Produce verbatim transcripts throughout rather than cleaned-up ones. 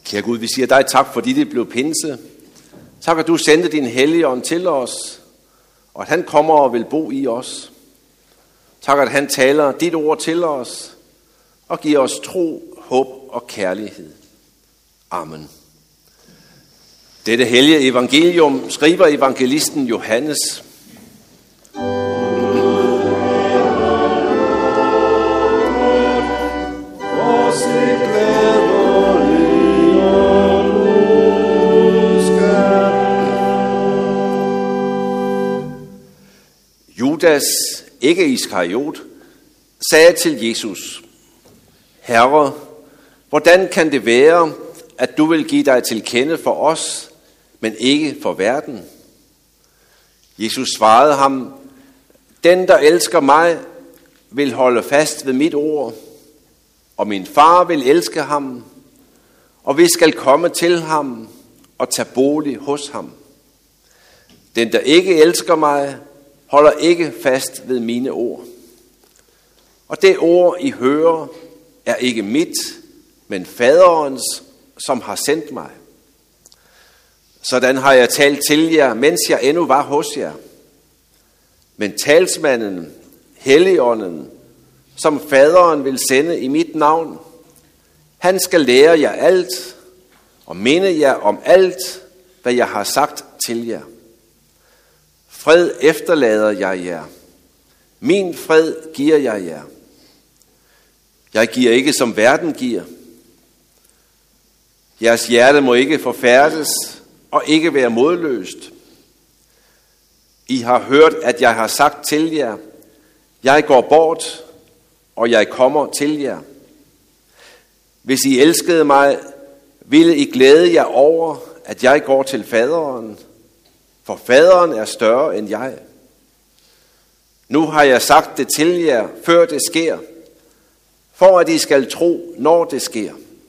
Kære Gud, vi siger dig tak, fordi det blev pinse. Tak, at du sendte din Helligånd til os, og at han kommer og vil bo i os. Tak, at han taler dit ord til os, og giver os tro, håb og kærlighed. Amen. Dette hellige evangelium skriver evangelisten Johannes. Judas, ikke Iskariot, sagde til Jesus: Herre, hvordan kan det være, at du vil give dig til kende for os, men ikke for verden? Jesus svarede ham: Den, der elsker mig, vil holde fast ved mit ord, og min far vil elske ham, og vi skal komme til ham og tage bolig hos ham. Den, der ikke elsker mig, holder ikke fast ved mine ord. Og det ord, I hører, er ikke mit, men faderens, som har sendt mig. Sådan har jeg talt til jer, mens jeg endnu var hos jer. Men talsmanden, Helligånden, som faderen vil sende i mit navn, han skal lære jer alt og minde jer om alt, hvad jeg har sagt til jer. Fred efterlader jeg jer. Min fred giver jeg jer. Jeg giver ikke, som verden giver. Jeres hjerte må ikke forfærdes og ikke være modløst. I har hørt, at jeg har sagt til jer: Jeg går bort, og jeg kommer til jer. Hvis I elskede mig, ville I glæde jer over, at jeg går til faderen, for faderen er større end jeg. Nu har jeg sagt det til jer, før det sker, for at I skal tro, når det sker.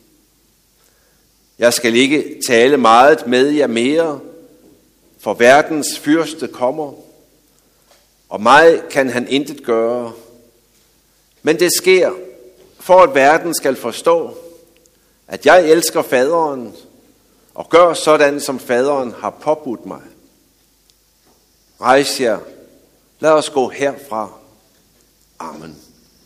Jeg skal ikke tale meget med jer mere, for verdens fyrste kommer, og mig kan han intet gøre. Men det sker, for at verden skal forstå, at jeg elsker faderen, og gør sådan, som faderen har påbudt mig. Rejs jer, lad os gå herfra. Amen.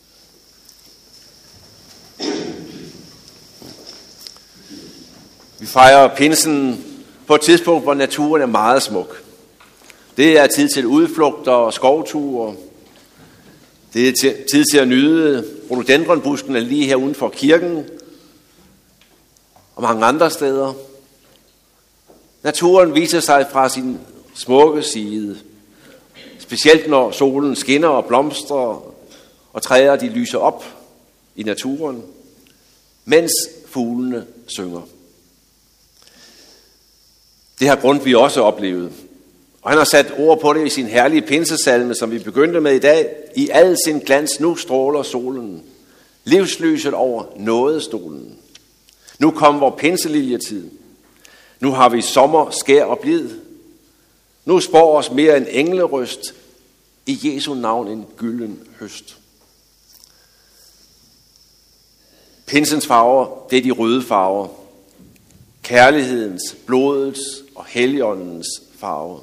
Vi fejrer pinsen på et tidspunkt, hvor naturen er meget smuk. Det er tid til udflugter og skovture. Det er tid til at nyde rhododendronbuskene lige her uden for kirken og mange andre steder. Naturen viser sig fra sin smukke side. Specielt når solen skinner og blomstrer, og træer de lyser op i naturen, mens fuglene synger. Det har Grundtvig også oplevet. Og han har sat ord på det i sin herlige pinsesalme, som vi begyndte med i dag. I al sin glans nu stråler solen, livslyset over nådestolen. Nu kom vor pinseliljetid. Nu har vi sommer, skær og blid. Nu spår os mere en englerøst, i Jesu navn en gylden høst. Pinsens farver, det er de røde farver. Kærlighedens, blodets og Helligåndens farve.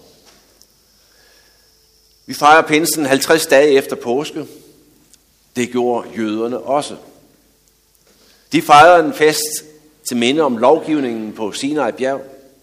Vi fejrer pinsen halvtreds dage efter påske. Det gjorde jøderne også. De fejrede en fest til minde om lovgivningen på Sinai bjerg.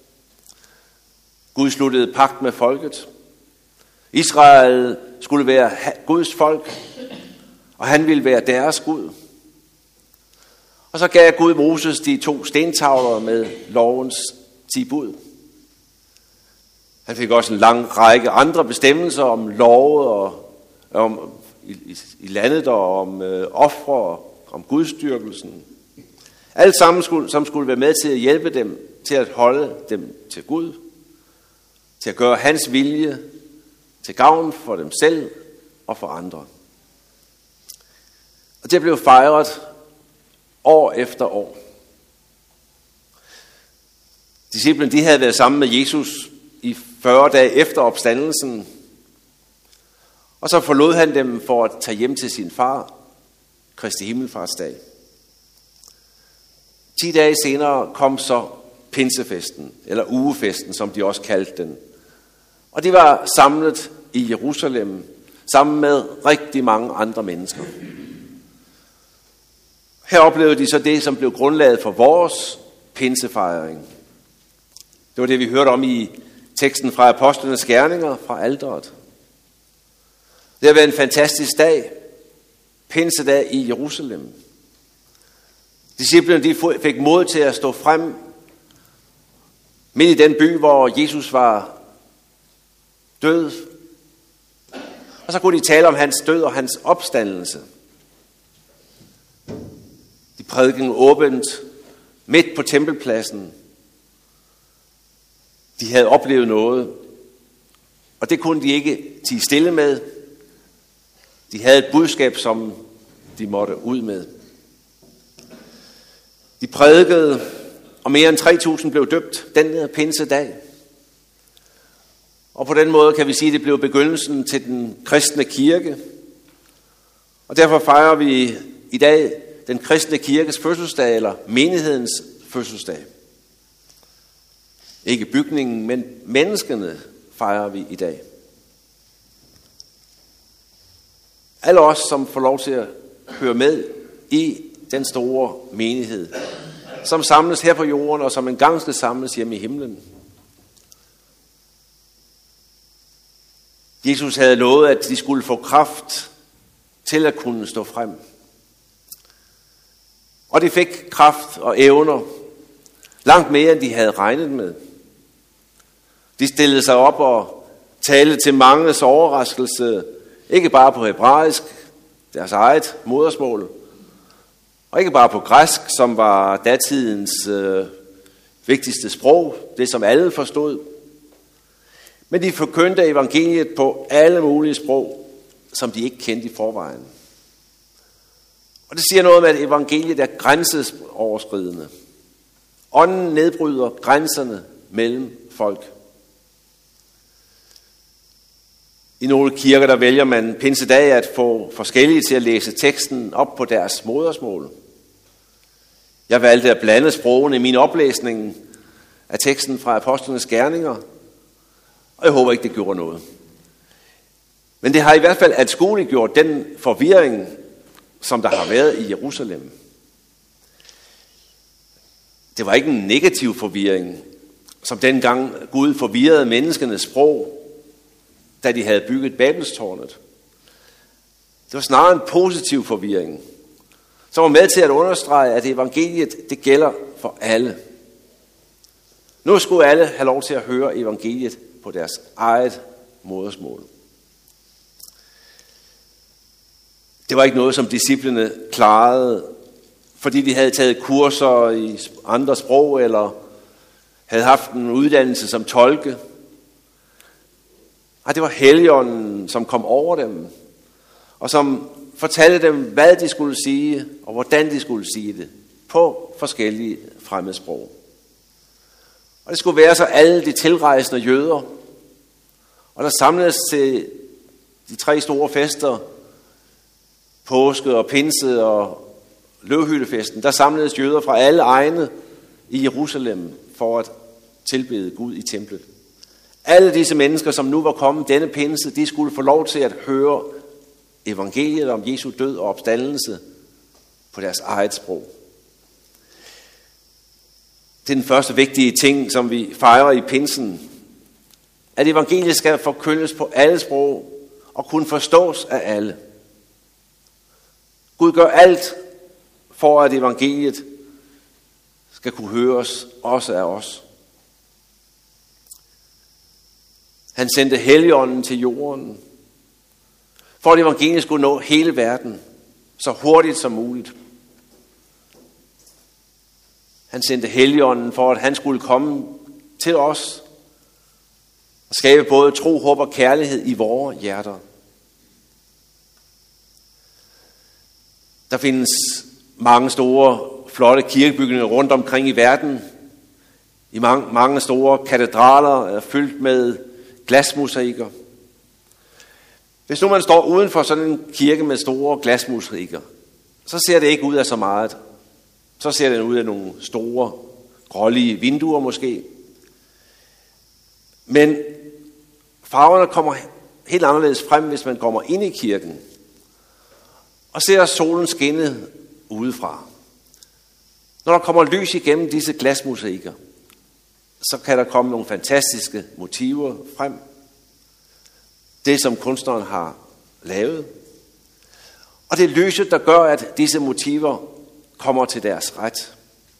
Gud sluttede pagt med folket. Israel skulle være Guds folk, og han ville være deres Gud. Og så gav Gud Moses de to stentavler med lovens ti bud. Han fik også en lang række andre bestemmelser om love og om i, i, i landet og om øh, ofre og om gudstyrkelsen. Alt sammen, skulle, som skulle være med til at hjælpe dem til at holde dem til Gud, til at gøre hans vilje til gavn for dem selv og for andre. Og det blev fejret år efter år. Disciplene, de havde været sammen med Jesus i fyrre dage efter opstandelsen, og så forlod han dem for at tage hjem til sin far, Kristi Himmelfartsdag. Ti dage senere kom så pinsefesten, eller ugefesten, som de også kaldte den. Og de var samlet i Jerusalem, sammen med rigtig mange andre mennesker. Her oplevede de så det, som blev grundlaget for vores pinsefejring. Det var det, vi hørte om i teksten fra Apostlenes Gerninger fra alteret. Det har været en fantastisk dag, pinsedag i Jerusalem. Disciplene de fik mod til at stå frem midt i den by, hvor Jesus var død. Og så kunne de tale om hans død og hans opstandelse. De prædikede åbent midt på tempelpladsen. De havde oplevet noget, og det kunne de ikke tie stille med. De havde et budskab, som de måtte ud med. De prædikede, og mere end tre tusind blev døbt den pinsedag. Og på den måde kan vi sige, at det blev begyndelsen til den kristne kirke. Og derfor fejrer vi i dag den kristne kirkes fødselsdag, eller menighedens fødselsdag. Ikke bygningen, men menneskene fejrer vi i dag. Alle os, som får lov til at høre med i den store menighed, som samles her på jorden, og som engang skal samles hjemme i himlen. Jesus havde lovet, at de skulle få kraft til at kunne stå frem. Og de fik kraft og evner, langt mere end de havde regnet med. De stillede sig op og talte til manges overraskelse, ikke bare på hebraisk, deres eget modersmål, og ikke bare på græsk, som var datidens øh, vigtigste sprog, det som alle forstod. Men de forkyndte evangeliet på alle mulige sprog, som de ikke kendte i forvejen. Og det siger noget om, at evangeliet er grænseoverskridende. Ånden nedbryder grænserne mellem folk. I nogle kirker, der vælger man pinsedag at få forskellige til at læse teksten op på deres modersmål. Jeg valgte at blande sprogene i min oplæsning af teksten fra Apostlenes Gerninger, og jeg håber ikke, det gjorde noget. Men det har i hvert fald anskueliggjort den forvirring, som der har været i Jerusalem. Det var ikke en negativ forvirring, som dengang Gud forvirrede menneskenes sprog, da de havde bygget Babelstårnet. Det var snarere en positiv forvirring, som var med til at understrege, at evangeliet det gælder for alle. Nu skulle alle have lov til at høre evangeliet på deres eget modersmål. Det var ikke noget, som disciplene klarede, fordi de havde taget kurser i andre sprog, eller havde haft en uddannelse som tolke. Og det var Helligånden, som kom over dem, og som fortalte dem, hvad de skulle sige, og hvordan de skulle sige det, på forskellige fremmedsprog. Og det skulle være så alle de tilrejsende jøder, og der samledes til de tre store fester, påske og pinse og løvhyttefesten, der samledes jøder fra alle egne i Jerusalem for at tilbede Gud i templet. Alle disse mennesker, som nu var kommet denne pinse, de skulle få lov til at høre evangeliet om Jesu død og opstandelse på deres eget sprog. Det er den første vigtige ting, som vi fejrer i pinsen, at evangeliet skal forkyndes på alle sprog og kunne forstås af alle. Gud gør alt for, at evangeliet skal kunne høres også af os. Han sendte Helligånden til jorden, for at evangeliet skulle nå hele verden så hurtigt som muligt. Han sendte Helligånden for, at han skulle komme til os og skabe både tro, håb og kærlighed i vores hjerter. Der findes mange store, flotte kirkebygninger rundt omkring i verden. I mange, mange store katedraler er fyldt med glasmosaikker. Hvis nu man står uden for sådan en kirke med store glasmosaikker, så ser det ikke ud af så meget. Så ser den ud af nogle store, grålige vinduer måske. Men farverne kommer helt anderledes frem, hvis man kommer ind i kirken og ser solen skinne udefra. Når der kommer lys igennem disse glasmosaikker, så kan der komme nogle fantastiske motiver frem. Det, som kunstneren har lavet. Og det er lyset, der gør, at disse motiver kommer til deres ret.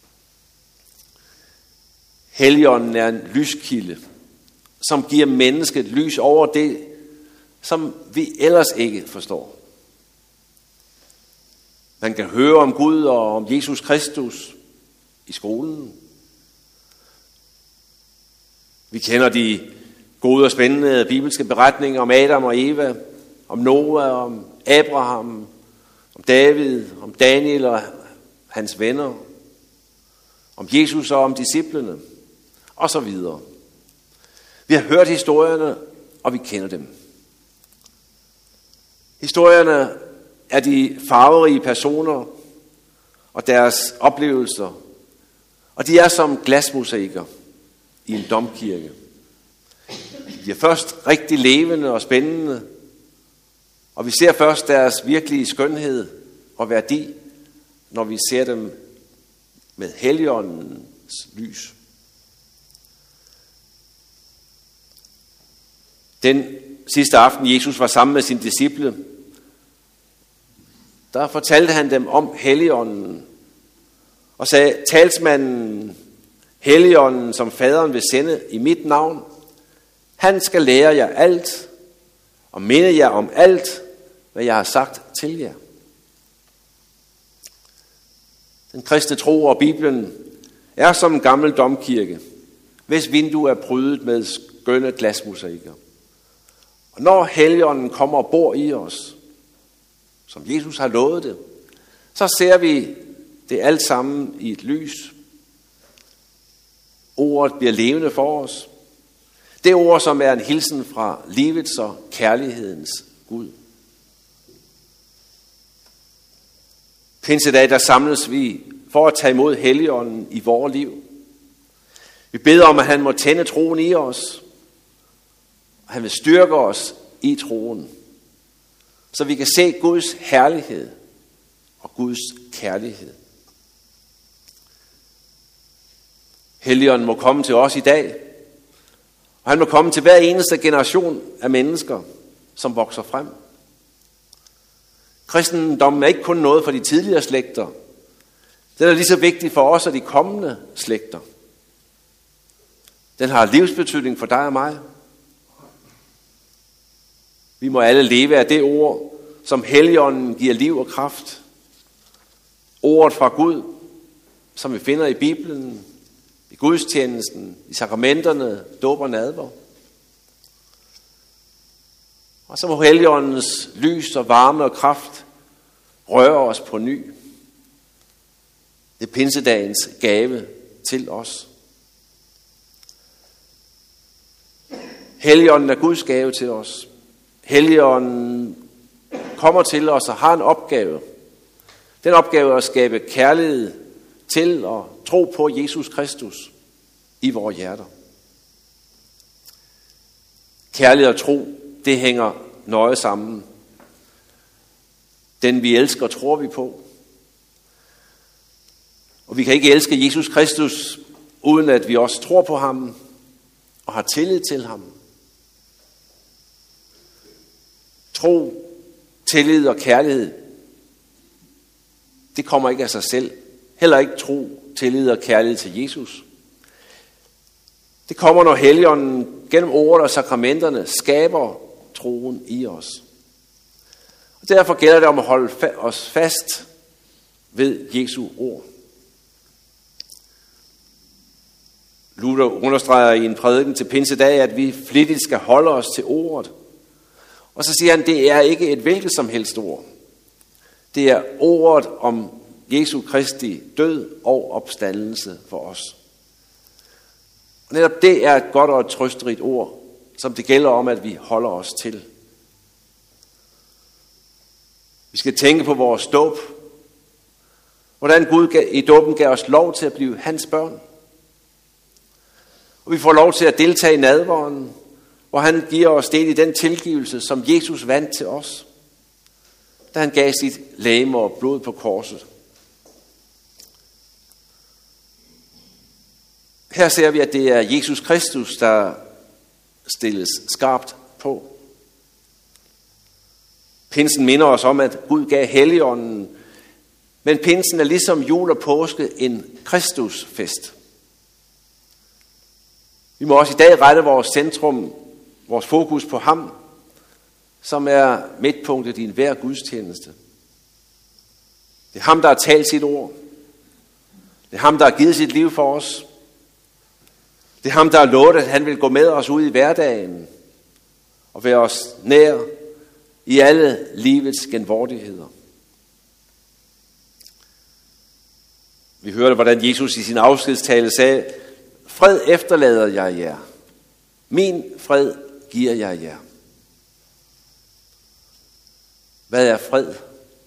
Helligånden er en lyskilde, som giver mennesket lys over det, som vi ellers ikke forstår. Man kan høre om Gud og om Jesus Kristus i skolen. Vi kender de gode og spændende bibelske beretninger om Adam og Eva, om Noah, om Abraham, om David, om Daniel og hans venner, om Jesus og om disciplene, og så videre. Vi har hørt historierne, og vi kender dem. Historierne er de farverige personer og deres oplevelser, og de er som glasmosaikker i en domkirke. De er først rigtig levende og spændende, og vi ser først deres virkelige skønhed og værdi, når vi ser dem med Helligåndens lys. Den sidste aften, Jesus var sammen med sine disciple, der fortalte han dem om Helligånden og sagde, talsmanden Helligånden, som faderen vil sende i mit navn, han skal lære jer alt og minde jer om alt, hvad jeg har sagt til jer. Den kristne tro og Bibelen er som en gammel domkirke, hvis vindue er prydet med skønne glasmosaikker. Og når Helligånden kommer og bor i os, som Jesus har lovet det, så ser vi det alt sammen i et lys. Ordet bliver levende for os. Det ord, som er en hilsen fra livets og kærlighedens Gud. Pinsedag, der samles vi for at tage imod Helligånden i vores liv. Vi beder om, at han må tænde troen i os. Og han vil styrke os i troen, så vi kan se Guds herlighed og Guds kærlighed. Helligånden må komme til os i dag, og han må komme til hver eneste generation af mennesker, som vokser frem. Kristendommen er ikke kun noget for de tidligere slægter. Den er lige så vigtig for os og de kommende slægter. Den har livsbetydning for dig og mig. Vi må alle leve af det ord, som Helligånden giver liv og kraft. Ordet fra Gud, som vi finder i Bibelen, i gudstjenesten, i sakramenterne, dåb og nadver. Og så må Helligåndens lys og varme og kraft røre os på ny. Det er pinsedagens gave til os. Helligånden er Guds gave til os. Helligånden kommer til os og har en opgave. Den opgave er at skabe kærlighed til og tro på Jesus Kristus i vores hjerter. Kærlighed og tro, det hænger nøje sammen. Den vi elsker, tror vi på. Og vi kan ikke elske Jesus Kristus, uden at vi også tror på ham og har tillid til ham. Tro, tillid og kærlighed, det kommer ikke af sig selv. Heller ikke tro, tillid og kærlighed til Jesus. Det kommer, når Helligånden gennem ordet og sakramenterne skaber troen i os. Og derfor gælder det om at holde os fast ved Jesu ord. Luther understreger i en prædiken til pinsedag, at vi flittigt skal holde os til ordet. Og så siger han, det er ikke et hvilket som helst ord. Det er ordet om Jesu Kristi død og opstandelse for os. Og netop det er et godt og et trøsterigt ord, som det gælder om, at vi holder os til. Vi skal tænke på vores dåb, Hvordan Gud i dåben gav os lov til at blive hans børn. Og vi får lov til at deltage i nadveren, hvor han giver os del i den tilgivelse, som Jesus vandt til os, da han gav sit legeme og blod på korset. Her ser vi, at det er Jesus Kristus, der stilles skarpt på. Pinsen minder os om, at Gud gav Helligånden, men pinsen er ligesom jul og påske en Kristusfest. Vi må også i dag rette vores centrum, vores fokus på ham, som er midtpunktet i enhver gudstjeneste. Det er ham, der har talt sit ord. Det er ham, der har givet sit liv for os. Det er ham, der har lovet, at han vil gå med os ud i hverdagen og være os nær i alle livets genvordigheder. Vi hørte, hvordan Jesus i sin afskedstale sagde, fred efterlader jeg jer. Min fred giver jeg jer. Hvad er fred?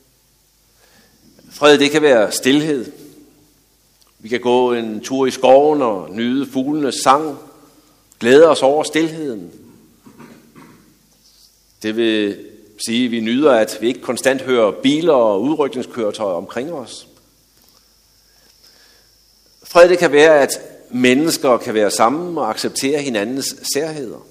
Fred, det kan være stilhed. Vi kan gå en tur i skoven og nyde fuglenes sang, glæde os over stilheden. Det vil sige, at vi nyder, at vi ikke konstant hører biler og udrykningskøretøjer omkring os. Fred, det kan være, at mennesker kan være sammen og acceptere hinandens særheder.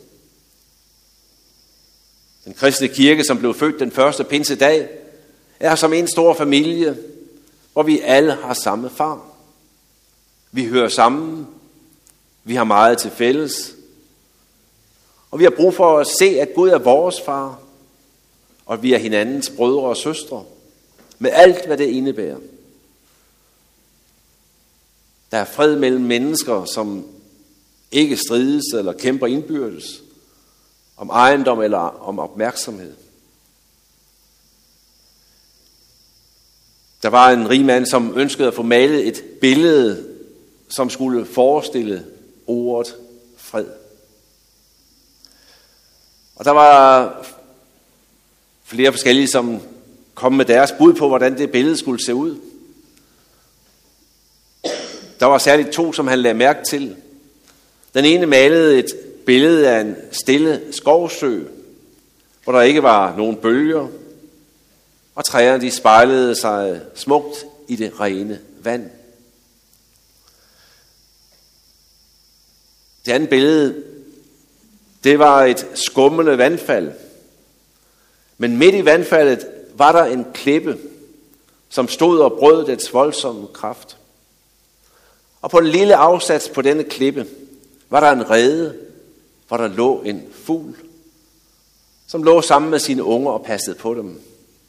Den kristne kirke, som blev født den første pinsedag, er som en stor familie, hvor vi alle har samme far. Vi hører sammen, vi har meget til fælles, og vi har brug for at se, at Gud er vores far, og vi er hinandens brødre og søstre, med alt, hvad det indebærer. Der er fred mellem mennesker, som ikke strides eller kæmper indbyrdes, om ejendom eller om opmærksomhed. Der var en rig mand, som ønskede at få malet et billede, som skulle forestille ordet fred. Og der var flere forskellige, som kom med deres bud på, hvordan det billede skulle se ud. Der var særligt to, som han lagde mærke til. Den ene malede et billede af en stille skovsø, hvor der ikke var nogen bølger, og træerne de spejlede sig smukt i det rene vand. Det andet billede, det var et skummende vandfald. Men midt i vandfaldet var der en klippe, som stod og brød dets voldsomme kraft. Og på en lille afsats på denne klippe var der en rede, hvor der lå en fugl, som lå sammen med sine unger og passede på dem.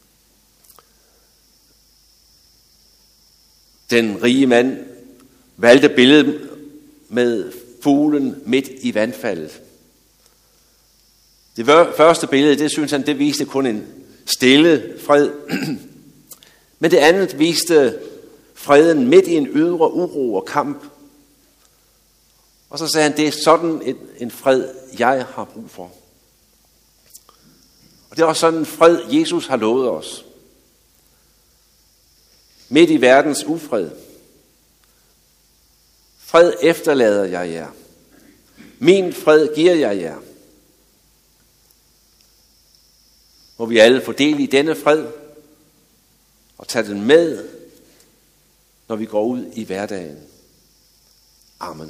Den rige mand valgte billedet med fuglen midt i vandfaldet. Det første billede, det synes han, det viste kun en stille fred. Men det andet viste freden midt i en ydre uro og kamp. Og så sagde han, det er sådan en, en fred, jeg har brug for. Og det er også sådan en fred, Jesus har lovet os. Midt i verdens ufred. Fred efterlader jeg jer. Min fred giver jeg jer. Må vi alle få del i denne fred og tage den med, når vi går ud i hverdagen. Amen.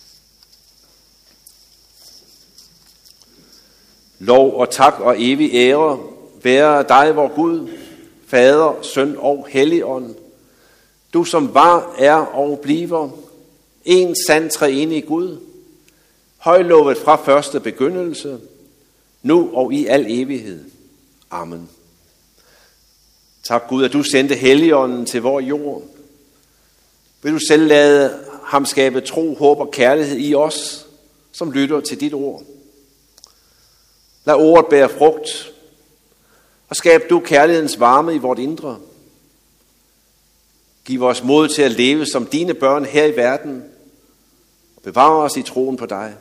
Lov og tak og evig ære være dig, vor Gud, Fader, Søn og Helligånd. Du som var, er og bliver en sand treenig Gud, højlovet fra første begyndelse, nu og i al evighed. Amen. Tak Gud, at du sendte Helligånden til vor jord. Vil du selv lade ham skabe tro, håb og kærlighed i os, som lytter til dit ord. Lad ordet bære frugt, og skab du kærlighedens varme i vort indre. Giv os mod til at leve som dine børn her i verden, og bevare os i troen på dig.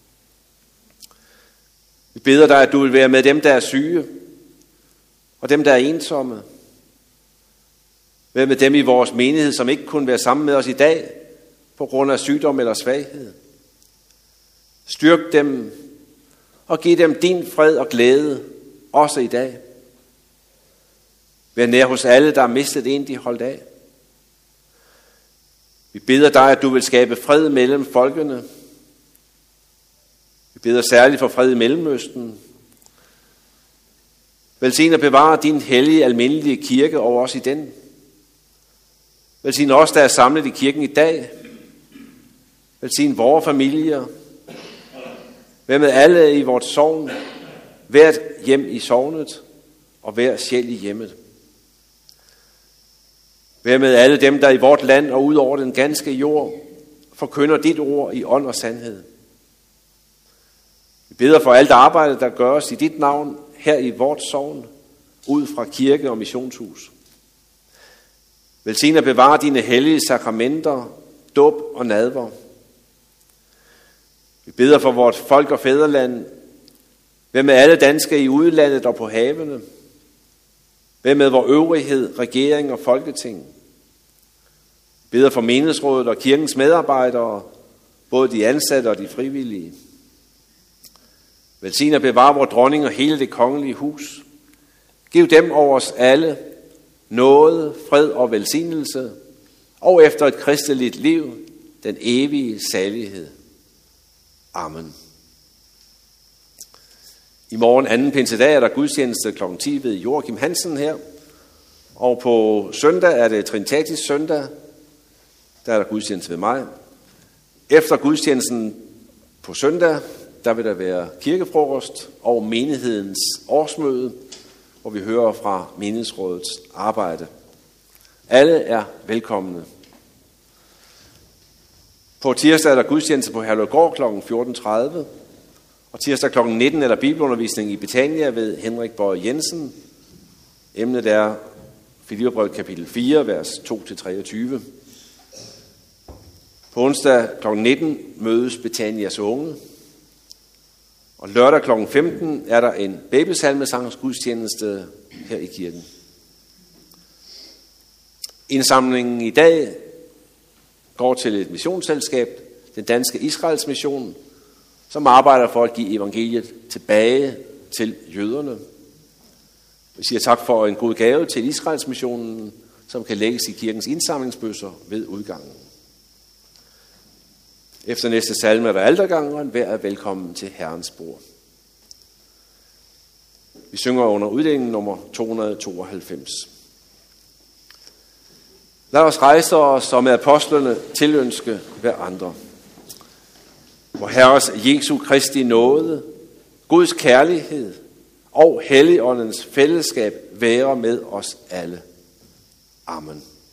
Vi beder dig, at du vil være med dem, der er syge, og dem, der er ensomme. Vær med dem i vores menighed, som ikke kunne være sammen med os i dag på grund af sygdom eller svaghed. Styrk dem og giv dem din fred og glæde, også i dag. Vær nær hos alle, der har mistet en, de holdt af. Vi beder dig, at du vil skabe fred mellem folkene. Vi beder særligt for fred i Mellemøsten. Velsign og bevare din hellige, almindelige kirke over os i den. Velsign os, der er samlet i kirken i dag. Velsign vores familier. Vær med alle i vort sogn. Hvert hjem i sognet og hver sjæl i hjemmet. Vær med alle dem, der i vort land og ud over den ganske jord forkynder dit ord i ånd og sandhed. Vi beder for alt arbejde, der gøres i dit navn her i vort sogn, ud fra kirke og missionshus. Velsign og bevare dine hellige sakramenter, dåb og nadver. Vi beder for vort folk og fædreland. Vær med alle danskere i udlandet og på havene. Vær med vor øvrighed, regering og folketing. Vi beder for menighedsrådet og kirkens medarbejdere, både de ansatte og de frivillige. Velsign og bevare vor dronning og hele det kongelige hus. Giv dem over os alle nåde, fred og velsignelse, og efter et kristeligt liv, den evige salighed. Amen. I morgen anden pinsedag er der gudstjeneste klokken ti ved Joachim Hansen her. Og på søndag er det Trinitatis søndag. Der er der gudstjeneste ved mig. Efter gudstjenesten på søndag, der vil der være kirkefrokost og menighedens årsmøde, hvor vi hører fra menighedsrådets arbejde. Alle er velkomne. På tirsdag er der gudstjeneste på Herløvgård klokken fjorten tredive. Og tirsdag klokken nitten er der bibelundervisning i Betania ved Henrik Bøje Jensen. Emnet er Filipperbrevet kapitel fire, vers to til treogtyve. På onsdag klokken nitten mødes Betanias unge. Og lørdag klokken femten er der en babysalmesangsgudstjeneste her i kirken. Indsamlingen i dag går til et missionsselskab, den danske Israels mission, som arbejder for at give evangeliet tilbage til jøderne. Vi siger tak for en god gave til Israels missionen, som kan lægges i kirkens indsamlingsbøsser ved udgangen. Efter næste salme er der altergang, og enhver er velkommen til Herrens bord. Vi synger under uddelingen nummer to hundrede og tooghalvfems. Lad os rejse os og med apostlene tilønske hver andre. Vor Herres Jesu Kristi nåde, Guds kærlighed og Helligåndens fællesskab være med os alle. Amen.